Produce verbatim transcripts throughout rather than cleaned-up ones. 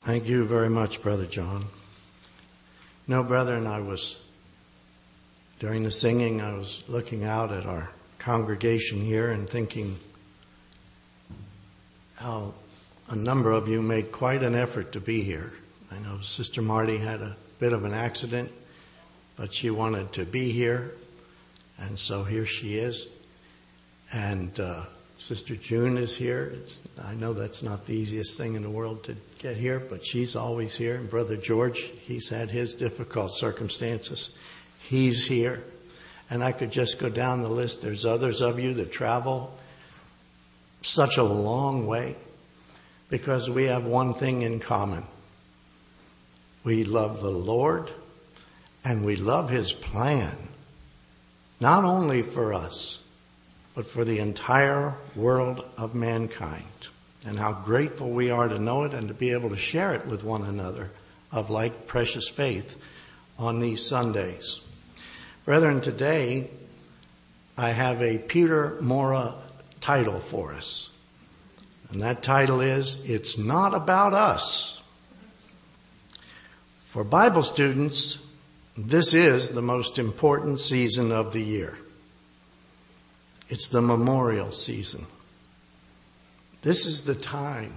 Thank you very much, Brother John. No, brethren, I was, during the singing, I was looking out at our congregation here and thinking how a number of you made quite an effort to be here. I know Sister Marty had a bit of an accident, but she wanted to be here, and so here she is. And uh, Sister June is here. It's, I know that's not the easiest thing in the world to get here, but she's always here. And Brother George, he's had his difficult circumstances. He's here. And I could just go down the list. There's others of you that travel such a long way because we have one thing in common. We love the Lord and we love His plan, not only for us, but for the entire world of mankind. And how grateful we are to know it and to be able to share it with one another of like precious faith on these Sundays. Brethren, today I have a Peter Mora title for us. And that title is, It's Not About Us. For Bible students, this is the most important season of the year. It's the memorial season. This is the time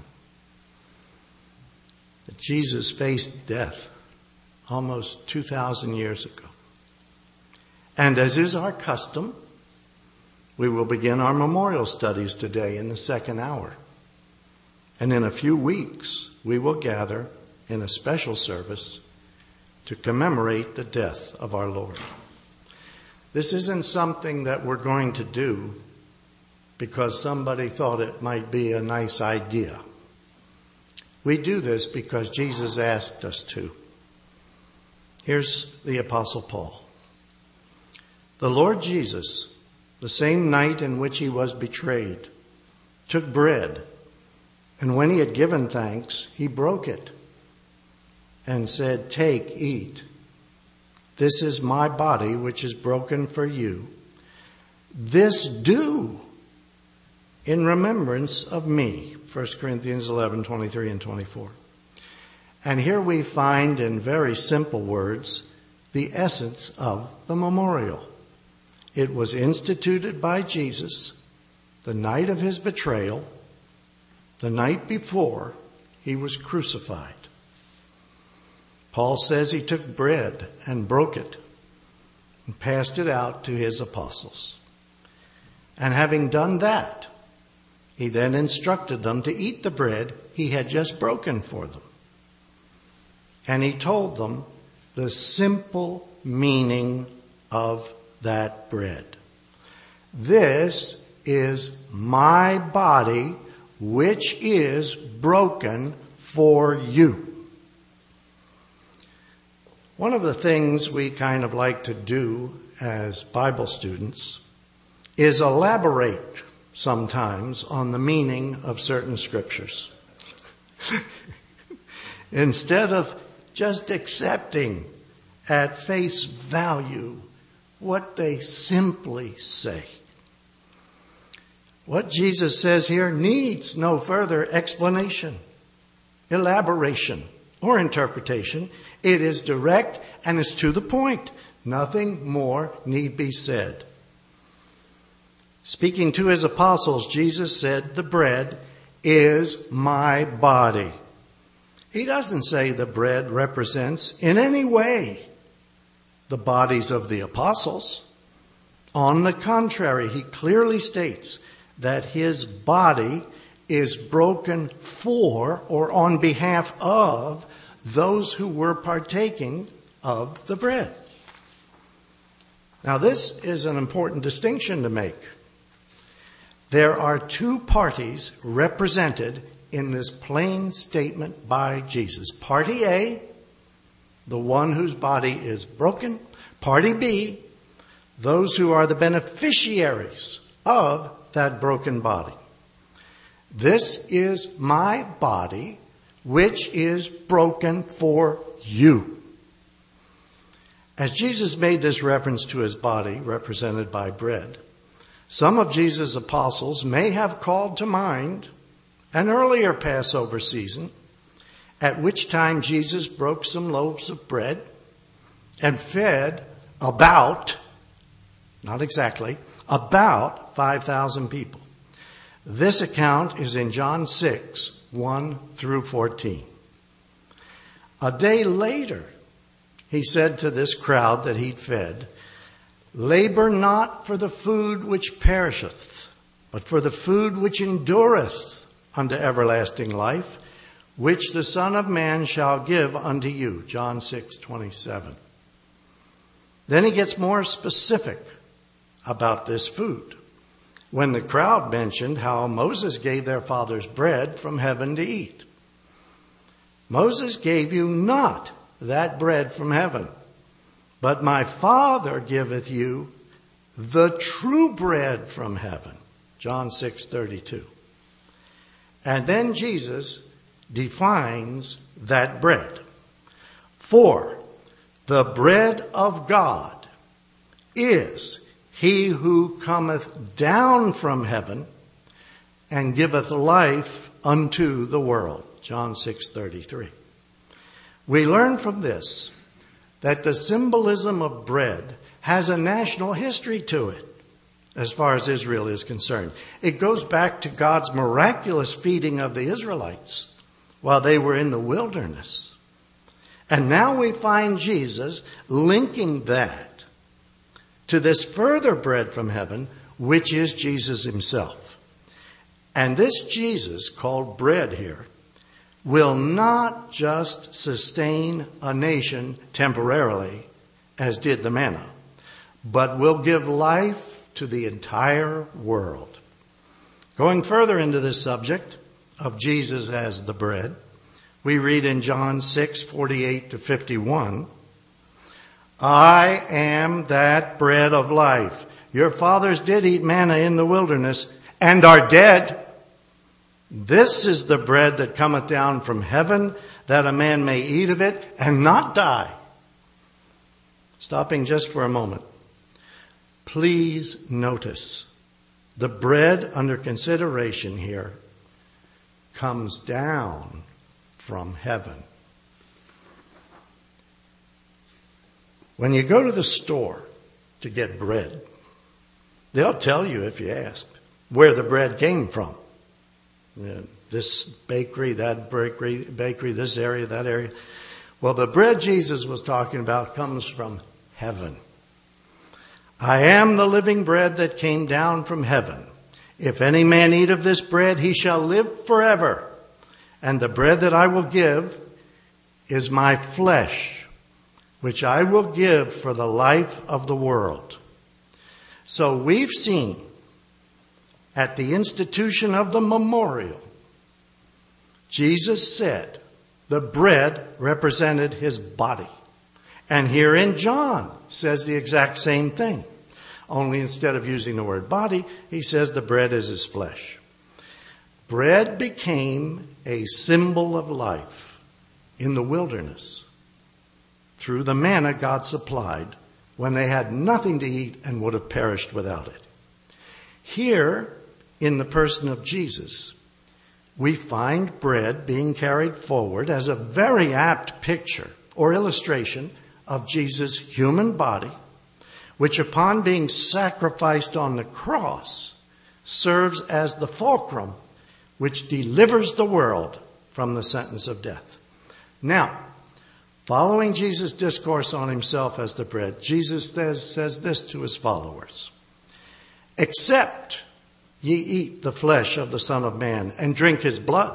that Jesus faced death almost two thousand years ago. And as is our custom, we will begin our memorial studies today in the second hour. And in a few weeks, we will gather in a special service to commemorate the death of our Lord. This isn't something that we're going to do because somebody thought it might be a nice idea. We do this because Jesus asked us to. Here's the Apostle Paul. The Lord Jesus, the same night in which he was betrayed, took bread, and when he had given thanks, he broke it and said, "Take, eat. This is my body, which is broken for you. This do in remembrance of me." First Corinthians eleven, twenty-three and twenty-four. And here we find in very simple words the essence of the memorial. It was instituted by Jesus the night of his betrayal, the night before he was crucified. Paul says he took bread and broke it and passed it out to his apostles. And having done that, he then instructed them to eat the bread he had just broken for them. And he told them the simple meaning of that bread. This is my body, which is broken for you. One of the things we kind of like to do as Bible students is elaborate sometimes on the meaning of certain scriptures. Instead of just accepting at face value what they simply say. What Jesus says here needs no further explanation, elaboration, or interpretation. It is direct and is to the point. Nothing more need be said. Speaking to his apostles, Jesus said, "The bread is my body." He doesn't say the bread represents in any way the bodies of the apostles. On the contrary, he clearly states that his body is broken for or on behalf of those who were partaking of the bread. Now, this is an important distinction to make. There are two parties represented in this plain statement by Jesus. Party A, the one whose body is broken. Party B, those who are the beneficiaries of that broken body. This is my body, which is broken for you. As Jesus made this reference to his body, represented by bread, some of Jesus' apostles may have called to mind an earlier Passover season at which time Jesus broke some loaves of bread and fed about, not exactly, about five thousand people. This account is in John six, one through fourteen. A day later, he said to this crowd that he'd fed, "Labor not for the food which perisheth, but for the food which endureth unto everlasting life, which the Son of Man shall give unto you." John six, twenty-seven. Then he gets more specific about this food. When the crowd mentioned how Moses gave their fathers bread from heaven to eat. "Moses gave you not that bread from heaven, but my Father giveth you the true bread from heaven." John six, thirty-two. And then Jesus defines that bread. "For the bread of God is he who cometh down from heaven and giveth life unto the world." John six, thirty-three. We learn from this that the symbolism of bread has a national history to it as far as Israel is concerned. It goes back to God's miraculous feeding of the Israelites while they were in the wilderness. And now we find Jesus linking that to this further bread from heaven, which is Jesus himself. And this Jesus, called bread here, will not just sustain a nation temporarily, as did the manna, but will give life to the entire world. Going further into this subject of Jesus as the bread, we read in John six, forty-eight to fifty-one, "I am that bread of life. Your fathers did eat manna in the wilderness and are dead. This is the bread that cometh down from heaven, that a man may eat of it and not die." Stopping just for a moment. Please notice the bread under consideration here comes down from heaven. When you go to the store to get bread, they'll tell you, if you ask, where the bread came from. This bakery, that bakery, bakery, this area, that area. Well, the bread Jesus was talking about comes from heaven. "I am the living bread that came down from heaven. If any man eat of this bread, he shall live forever. And the bread that I will give is my flesh, which I will give for the life of the world." So we've seen at the institution of the memorial, Jesus said the bread represented his body. And here in John says the exact same thing. Only instead of using the word body, he says the bread is his flesh. Bread became a symbol of life in the wilderness through the manna God supplied when they had nothing to eat and would have perished without it. Here, in the person of Jesus, we find bread being carried forward as a very apt picture or illustration of Jesus' human body, which upon being sacrificed on the cross serves as the fulcrum which delivers the world from the sentence of death. Now, following Jesus' discourse on himself as the bread, Jesus says, says this to his followers: "Except ye eat the flesh of the Son of Man and drink his blood,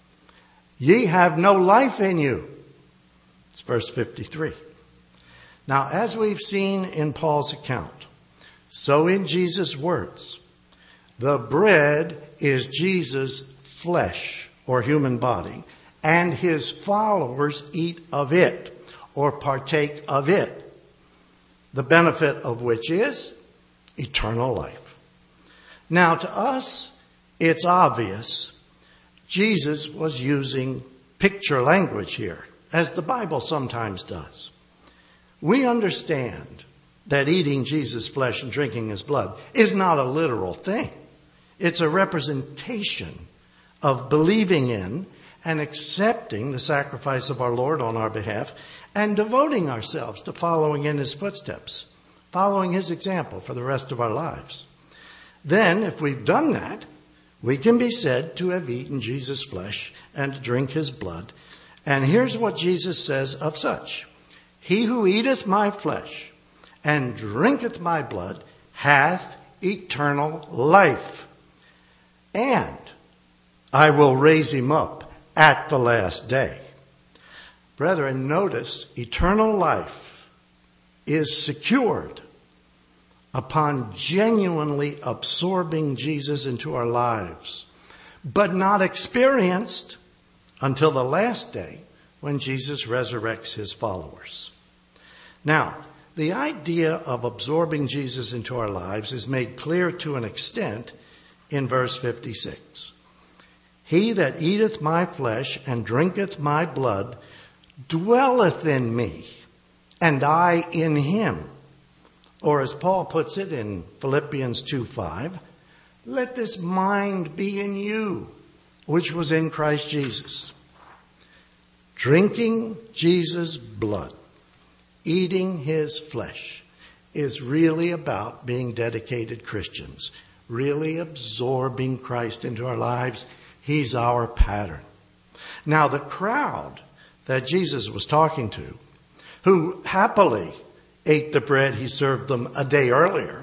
ye have no life in you." It's verse fifty-three. Now, as we've seen in Paul's account, so in Jesus' words, the bread is Jesus' flesh or human body, and his followers eat of it or partake of it, the benefit of which is eternal life. Now, to us, it's obvious Jesus was using picture language here, as the Bible sometimes does. We understand that eating Jesus' flesh and drinking his blood is not a literal thing. It's a representation of believing in and accepting the sacrifice of our Lord on our behalf and devoting ourselves to following in his footsteps, following his example for the rest of our lives. Then, if we've done that, we can be said to have eaten Jesus' flesh and to drink his blood. And here's what Jesus says of such. He who eateth my flesh and drinketh my blood hath eternal life, and I will raise him up at the last day. Brethren, notice, eternal life is secured upon genuinely absorbing Jesus into our lives, but not experienced until the last day when Jesus resurrects his followers. Now, the idea of absorbing Jesus into our lives is made clear to an extent in verse fifty-six. He that eateth my flesh and drinketh my blood dwelleth in me, and I in him. Or as Paul puts it in Philippians two five, let this mind be in you, which was in Christ Jesus. Drinking Jesus' blood, eating his flesh, is really about being dedicated Christians, really absorbing Christ into our lives. He's our pattern. Now, the crowd that Jesus was talking to, who happily ate the bread he served them a day earlier,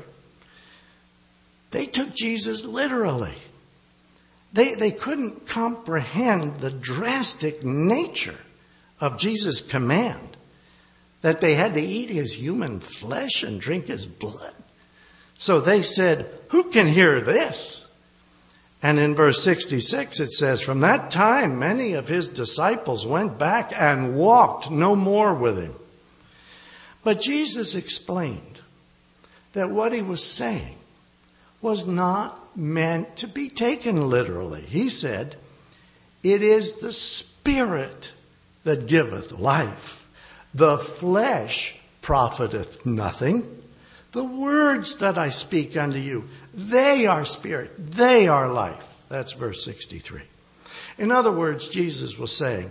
they took Jesus literally. They, they couldn't comprehend the drastic nature of Jesus' command that they had to eat his human flesh and drink his blood. So they said, who can hear this? And in verse sixty-six it says, from that time many of his disciples went back and walked no more with him. But Jesus explained that what he was saying was not meant to be taken literally. He said, it is the Spirit that giveth life. The flesh profiteth nothing. The words that I speak unto you, they are spirit, they are life. That's verse sixty-three. In other words, Jesus was saying,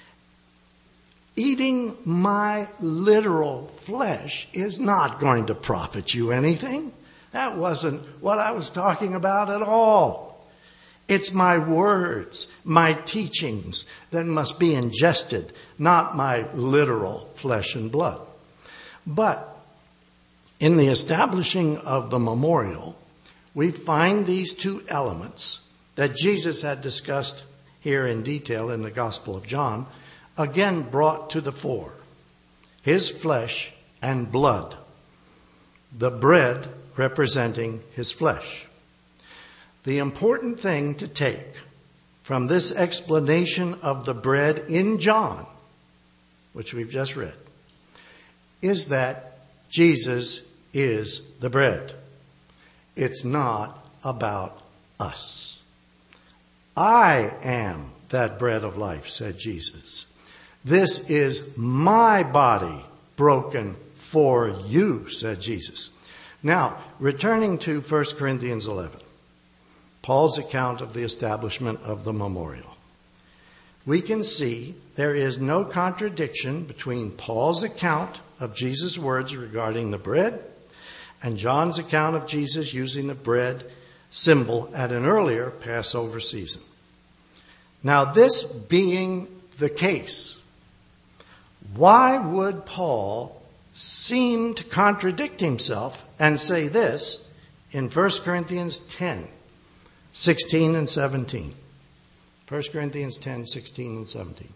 eating my literal flesh is not going to profit you anything. That wasn't what I was talking about at all. It's my words, my teachings that must be ingested, not my literal flesh and blood. But in the establishing of the memorial, we find these two elements that Jesus had discussed here in detail in the Gospel of John, again brought to the fore. His flesh and blood. The bread representing his flesh. The important thing to take from this explanation of the bread in John, which we've just read, is that Jesus is the bread. It's not about us. I am that bread of life, said Jesus. This is my body broken for you, said Jesus. Now, returning to First Corinthians eleven, Paul's account of the establishment of the memorial. We can see there is no contradiction between Paul's account of Jesus' words regarding the bread and John's account of Jesus using the bread symbol at an earlier Passover season. Now, this being the case, why would Paul seem to contradict himself and say this in First Corinthians ten, sixteen and seventeen? First Corinthians ten, sixteen and seventeen.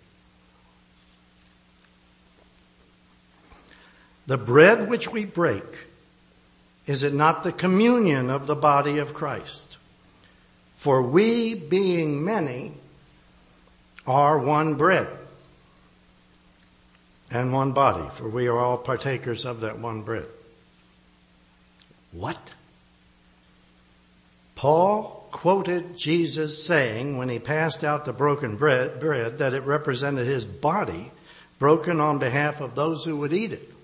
The bread which we break, is it not the communion of the body of Christ? For we, being many, are one bread and one body, for we are all partakers of that one bread. What? Paul quoted Jesus saying when he passed out the broken bread, bread that it represented his body broken on behalf of those who would eat it.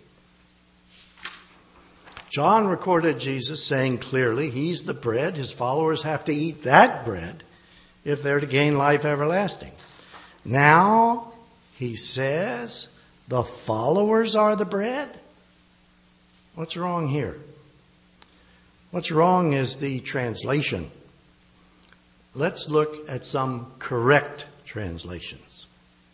John recorded Jesus saying clearly he's the bread. His followers have to eat that bread if they're to gain life everlasting. Now, he says, the followers are the bread? What's wrong here? What's wrong is the translation. Let's look at some correct translations.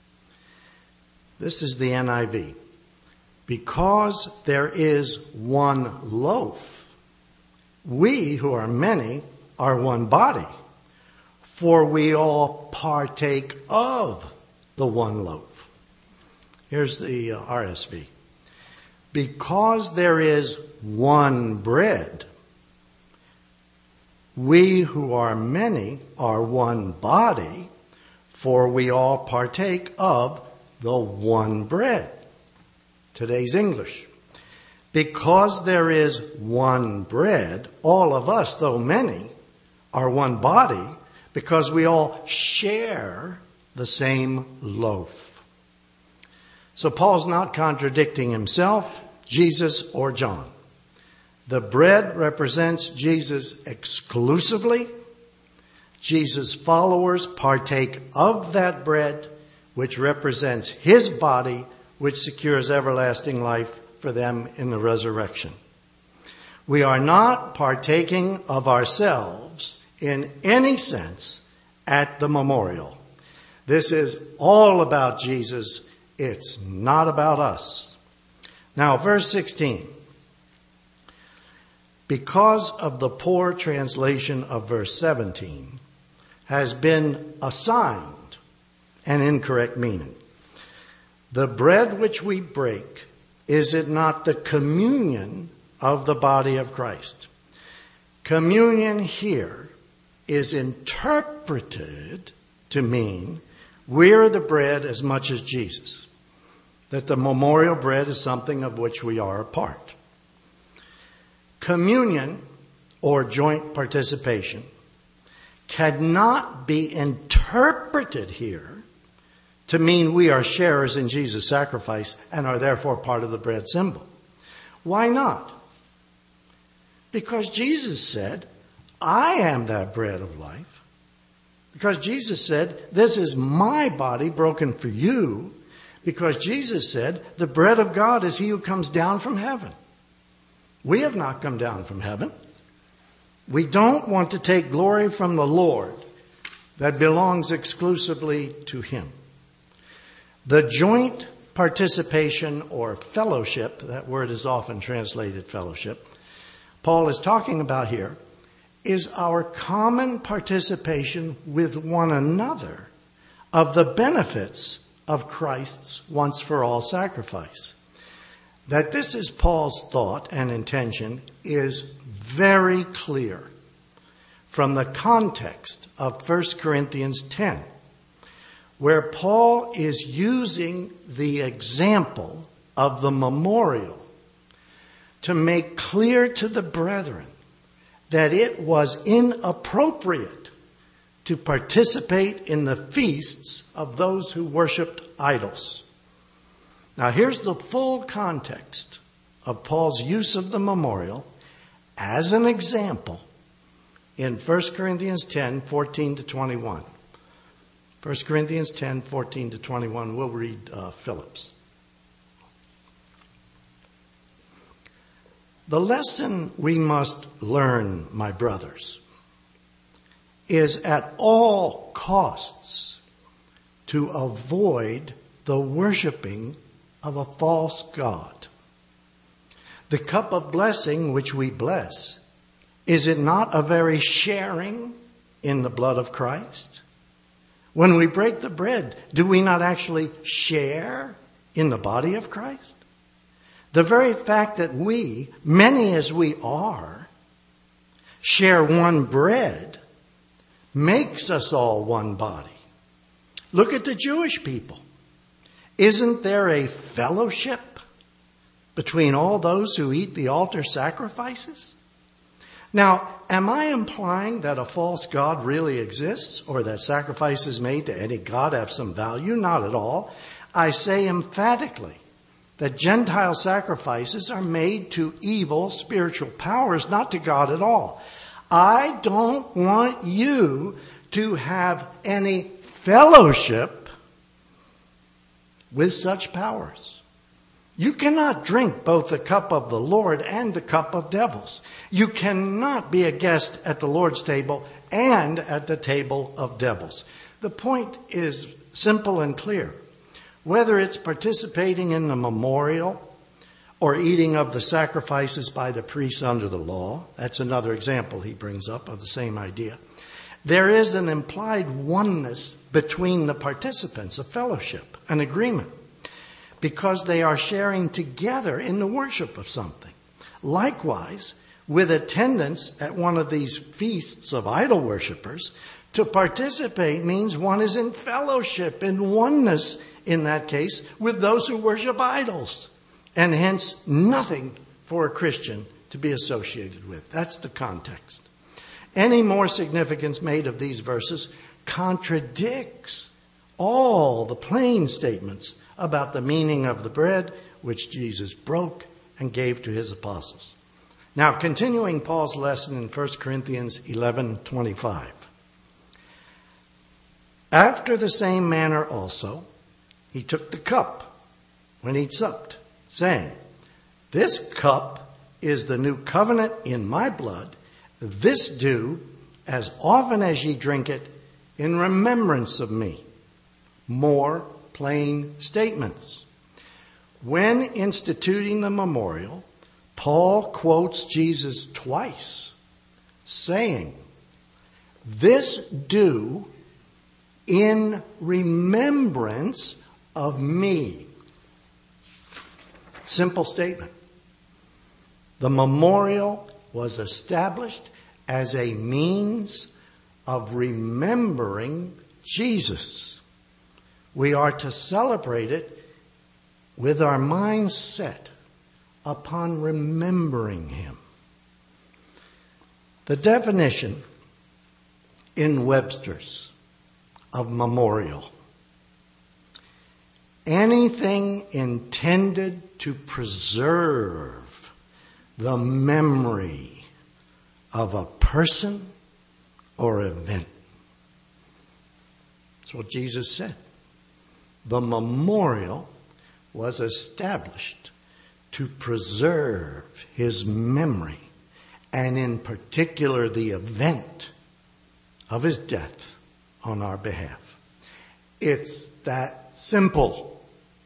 This is the N I V. Because there is one loaf, we who are many are one body, for we all partake of the one loaf. Here's the uh, R S V. Because there is one bread, we who are many are one body, for we all partake of the one bread. Today's English. Because there is one bread, all of us, though many, are one body, because we all share the same loaf. So Paul's not contradicting himself, Jesus, or John. The bread represents Jesus exclusively. Jesus' followers partake of that bread, which represents his body, which secures everlasting life for them in the resurrection. We are not partaking of ourselves in any sense at the memorial. This is all about Jesus. It's not about us. Now, verse sixteen. Because of the poor translation of verse seventeen, has been assigned an incorrect meaning. The bread which we break, is it not the communion of the body of Christ? Communion here is interpreted to mean we're the bread as much as Jesus. That the memorial bread is something of which we are a part. Communion, or joint participation, cannot be interpreted here to mean we are sharers in Jesus' sacrifice and are therefore part of the bread symbol. Why not? Because Jesus said, I am that bread of life. Because Jesus said, this is my body broken for you. Because Jesus said, the bread of God is he who comes down from heaven. We have not come down from heaven. We don't want to take glory from the Lord that belongs exclusively to him. The joint participation or fellowship, that word is often translated fellowship, Paul is talking about here, is our common participation with one another of the benefits of Christ's once-for-all sacrifice. That this is Paul's thought and intention is very clear from the context of First Corinthians ten, where Paul is using the example of the memorial to make clear to the brethren that it was inappropriate to participate in the feasts of those who worshiped idols. Now here's the full context of Paul's use of the memorial as an example in First Corinthians ten, fourteen to twenty-one. First Corinthians ten, fourteen to twenty-one. We'll read uh, Philip's. The lesson we must learn, my brothers, is at all costs to avoid the worshiping of a false god. The cup of blessing which we bless, is it not a very sharing in the blood of Christ? When we break the bread, do we not actually share in the body of Christ? The very fact that we, many as we are, share one bread makes us all one body. Look at the Jewish people. Isn't there a fellowship between all those who eat the altar sacrifices? Now, am I implying that a false god really exists or that sacrifices made to any god have some value? Not at all. I say emphatically that Gentile sacrifices are made to evil spiritual powers, not to God at all. I don't want you to have any fellowship with such powers. You cannot drink both the cup of the Lord and the cup of devils. You cannot be a guest at the Lord's table and at the table of devils. The point is simple and clear. Whether it's participating in the memorial or eating of the sacrifices by the priests under the law, that's another example he brings up of the same idea. There is an implied oneness between the participants, a fellowship, an agreement, because they are sharing together in the worship of something. Likewise, with attendance at one of these feasts of idol worshipers, to participate means one is in fellowship, in oneness in that case, with those who worship idols, and hence nothing for a Christian to be associated with. That's the context. Any more significance made of these verses contradicts all the plain statements about the meaning of the bread which Jesus broke and gave to his apostles. Now, continuing Paul's lesson in First Corinthians eleven twenty-five. After the same manner also, he took the cup when he supped, saying, "This cup is the new covenant in my blood. This do as often as ye drink it in remembrance of me." More plain statements. When instituting the memorial, Paul quotes Jesus twice, saying, "This do in remembrance of me." Simple statement. The memorial was established as a means of remembering Jesus. We are to celebrate it with our minds set upon remembering him. The definition in Webster's of memorial: anything intended to preserve the memory of a person or event. That's what Jesus said. The memorial was established to preserve his memory, and in particular the event of his death on our behalf. It's that simple.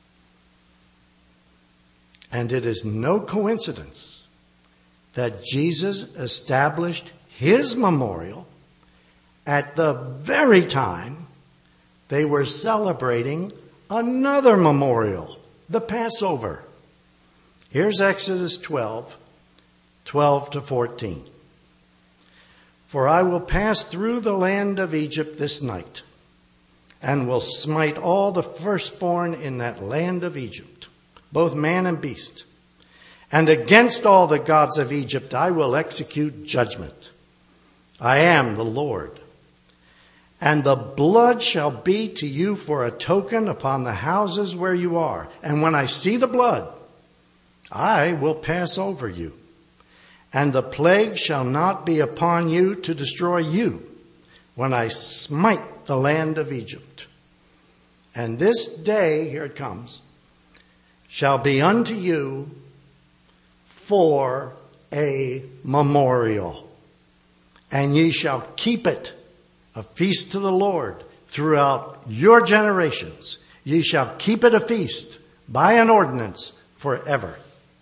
And it is no coincidence that Jesus established his memorial at the very time they were celebrating another memorial, the Passover. Here's Exodus twelve, twelve to fourteen. "For I will pass through the land of Egypt this night, and will smite all the firstborn in that land of Egypt, both man and beast. And against all the gods of Egypt I will execute judgment. I am the Lord. And the blood shall be to you for a token upon the houses where you are. And when I see the blood, I will pass over you. And the plague shall not be upon you to destroy you when I smite the land of Egypt. And this day," here it comes, "shall be unto you for a memorial. And ye shall keep it a feast to the Lord throughout your generations. Ye shall keep it a feast by an ordinance forever."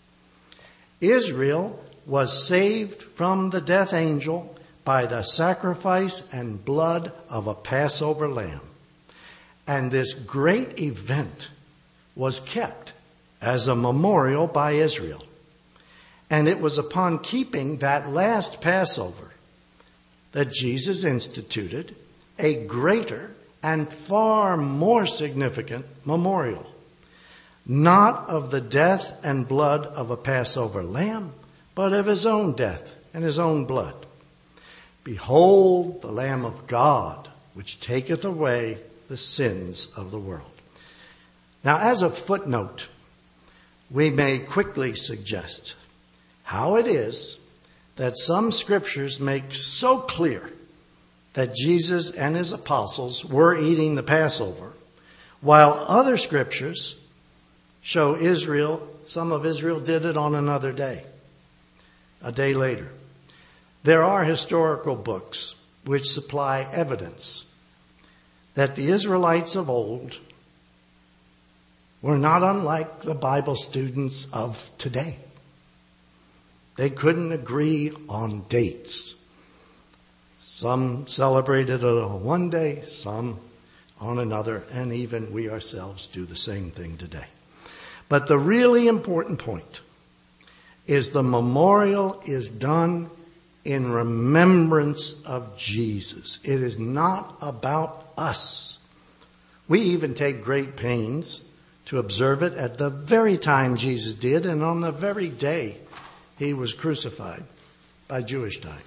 Israel was saved from the death angel by the sacrifice and blood of a Passover lamb. And this great event was kept as a memorial by Israel. And it was upon keeping that last Passover that Jesus instituted a greater and far more significant memorial, not of the death and blood of a Passover lamb, but of his own death and his own blood. "Behold the Lamb of God, which taketh away the sins of the world." Now, as a footnote, we may quickly suggest how it is that some scriptures make so clear that Jesus and his apostles were eating the Passover, while other scriptures show Israel, some of Israel did it on another day, a day later. There are historical books which supply evidence that the Israelites of old were not unlike the Bible students of today. They couldn't agree on dates. Some celebrated it on one day, some on another, and even we ourselves do the same thing today. But the really important point is the memorial is done in remembrance of Jesus. It is not about us. We even take great pains to observe it at the very time Jesus did and on the very day he was crucified by Jewish time.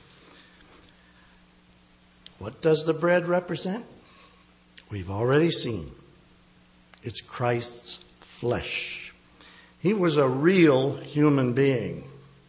What does the bread represent? We've already seen. It's Christ's flesh. He was a real human being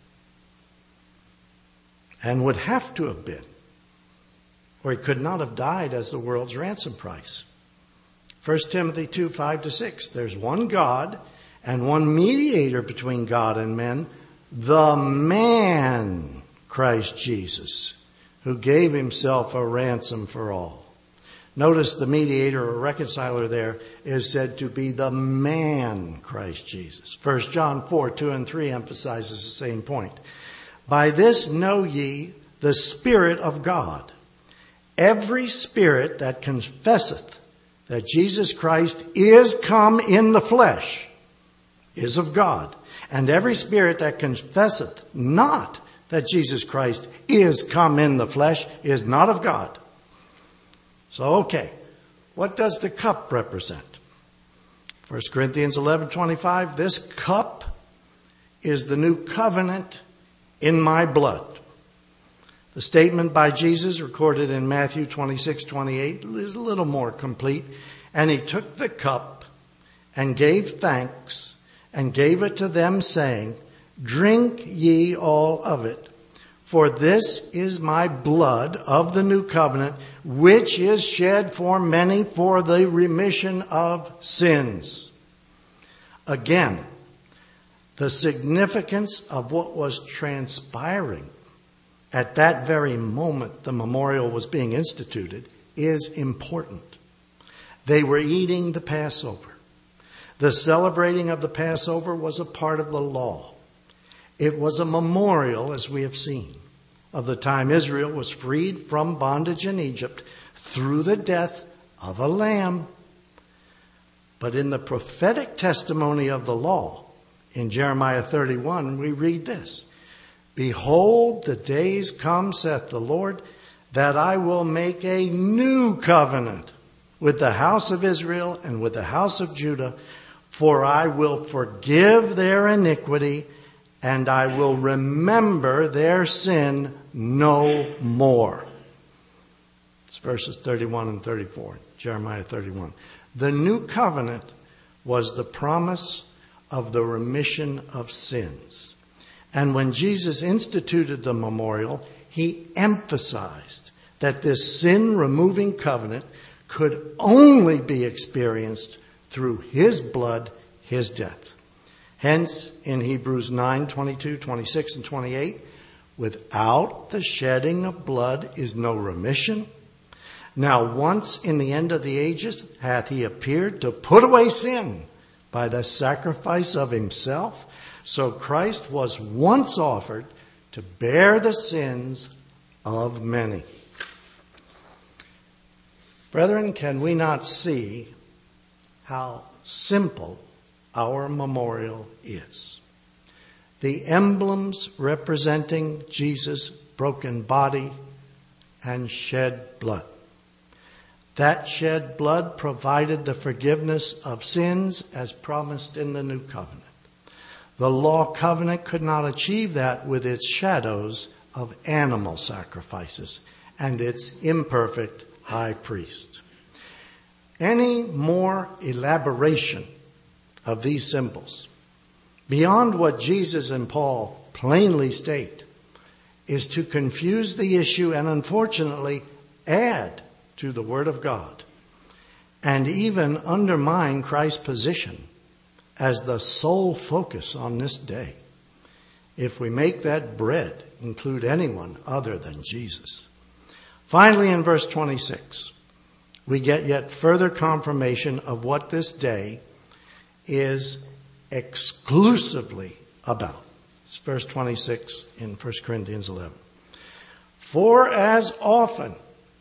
and would have to have been, or he could not have died as the world's ransom price. First Timothy two, five to six. There's one God and one mediator between God and men, the man, Christ Jesus, who gave himself a ransom for all. Notice the mediator or reconciler there is said to be the man, Christ Jesus. First John four, two and three emphasizes the same point. By this know ye the Spirit of God. Every spirit that confesseth that Jesus Christ is come in the flesh is of God. And every spirit that confesseth not that Jesus Christ is come in the flesh is not of God. So, okay, what does the cup represent? First Corinthians eleven twenty-five, this cup is the new covenant in my blood. The statement by Jesus recorded in Matthew twenty-six twenty-eight is a little more complete. And he took the cup and gave thanks and gave it to them, saying, drink ye all of it, for this is my blood of the new covenant, which is shed for many for the remission of sins. Again, the significance of what was transpiring at that very moment the memorial was being instituted is important. They were eating the Passover. The celebrating of the Passover was a part of the law. It was a memorial, as we have seen, of the time Israel was freed from bondage in Egypt through the death of a lamb. But in the prophetic testimony of the law, in Jeremiah thirty-one, we read this. Behold, the days come, saith the Lord, that I will make a new covenant with the house of Israel and with the house of Judah, for I will forgive their iniquity and I will remember their sin no more. It's verses thirty-one and thirty-four, Jeremiah thirty-one. The new covenant was the promise of the remission of sins. And when Jesus instituted the memorial, he emphasized that this sin-removing covenant could only be experienced through his blood, his death. Hence, in Hebrews nine, twenty-two, twenty-six, and twenty-eight, without the shedding of blood is no remission. Now once in the end of the ages hath he appeared to put away sin by the sacrifice of himself. So Christ was once offered to bear the sins of many. Brethren, can we not see how simple our memorial is? The emblems representing Jesus' broken body and shed blood. That shed blood provided the forgiveness of sins as promised in the new covenant. The law covenant could not achieve that with its shadows of animal sacrifices and its imperfect high priest. Any more elaboration of these symbols, beyond what Jesus and Paul plainly state, is to confuse the issue and unfortunately add to the Word of God. and even undermine Christ's position as the sole focus on this day if we make that bread include anyone other than Jesus. Finally, in verse twenty-six, we get yet further confirmation of what this day is exclusively about. It's verse twenty-six in First Corinthians eleven. For as often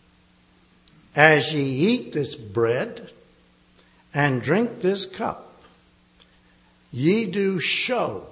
as ye eat this bread and drink this cup, ye do show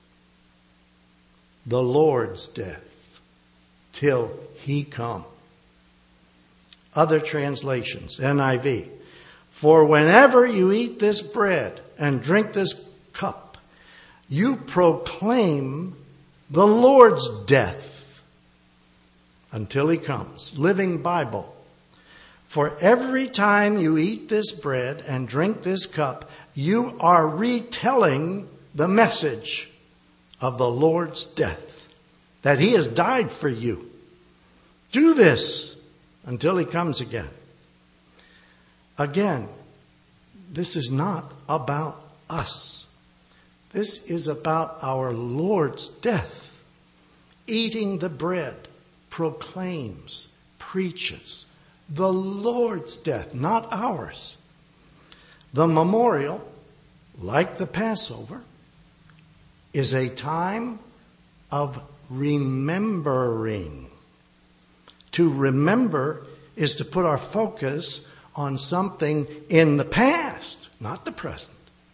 the Lord's death till he come. Other translations, N I V. For whenever you eat this bread and drink this cup, you proclaim the Lord's death until he comes. Living Bible. For every time you eat this bread and drink this cup, you are retelling the message of the Lord's death, that he has died for you. Do this until he comes again. Again, this is not about us. This is about our Lord's death. Eating the bread proclaims, preaches the Lord's death, not ours. The memorial, like the Passover, is a time of remembering. To remember is to put our focus on something in the past, not the present.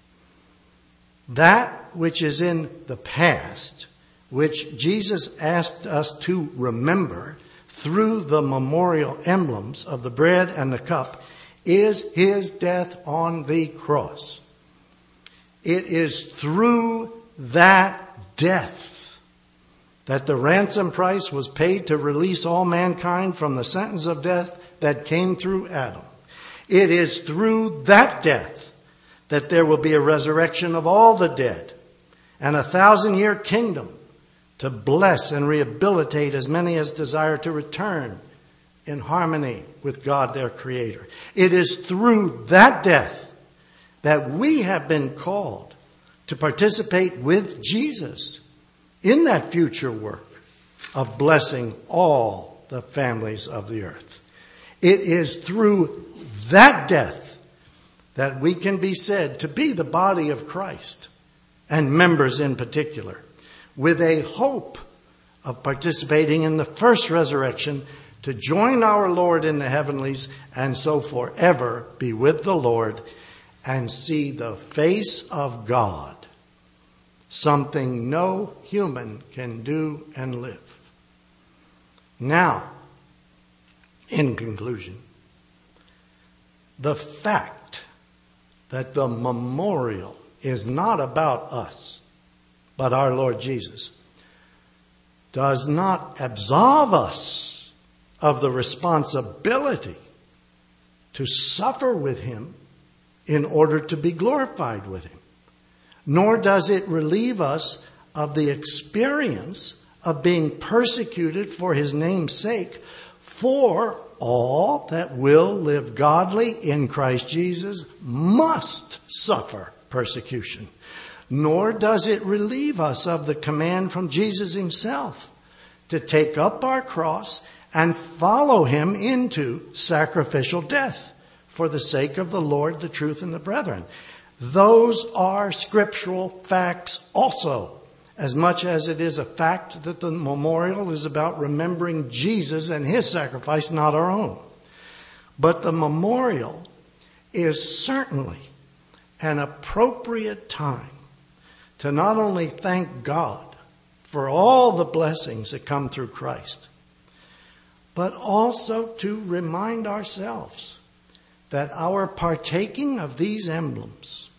That which is in the past, which Jesus asked us to remember through the memorial emblems of the bread and the cup, is his death on the cross. It is through that death that the ransom price was paid to release all mankind from the sentence of death that came through Adam. It is through that death that there will be a resurrection of all the dead and a thousand-year kingdom to bless and rehabilitate as many as desire to return in harmony with God, their Creator. It is through that death that we have been called to participate with Jesus in that future work of blessing all the families of the earth. It is through that death that we can be said to be the body of Christ, and members in particular, with a hope of participating in the first resurrection to join our Lord in the heavenlies and so forever be with the Lord and see the face of God, something no human can do and live. Now, in conclusion, the fact that the memorial is not about us, but our Lord Jesus, does not absolve us of the responsibility to suffer with him in order to be glorified with him. Nor does it relieve us of the experience of being persecuted for his name's sake, for all that will live godly in Christ Jesus must suffer persecution. Nor does it relieve us of the command from Jesus himself to take up our cross and follow him into sacrificial death for the sake of the Lord, the truth, and the brethren. Those are scriptural facts also, as much as it is a fact that the memorial is about remembering Jesus and his sacrifice, not our own. But the memorial is certainly an appropriate time to not only thank God for all the blessings that come through Christ, but also to remind ourselves that our partaking of these emblems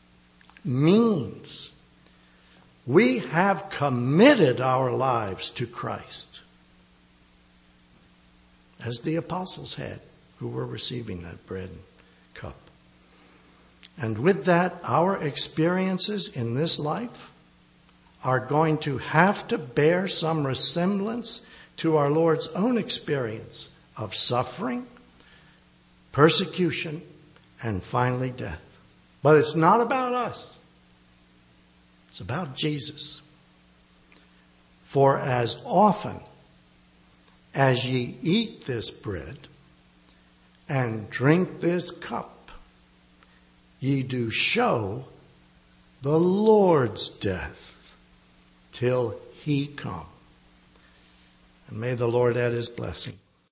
means we have committed our lives to Christ, as the apostles had who were receiving that bread and cup. And with that, our experiences in this life are going to have to bear some resemblance to our Lord's own experience of suffering, persecution, and finally death. But it's not about us. It's about Jesus. For as often as ye eat this bread and drink this cup, ye do show the Lord's death till he come. And may the Lord add his blessing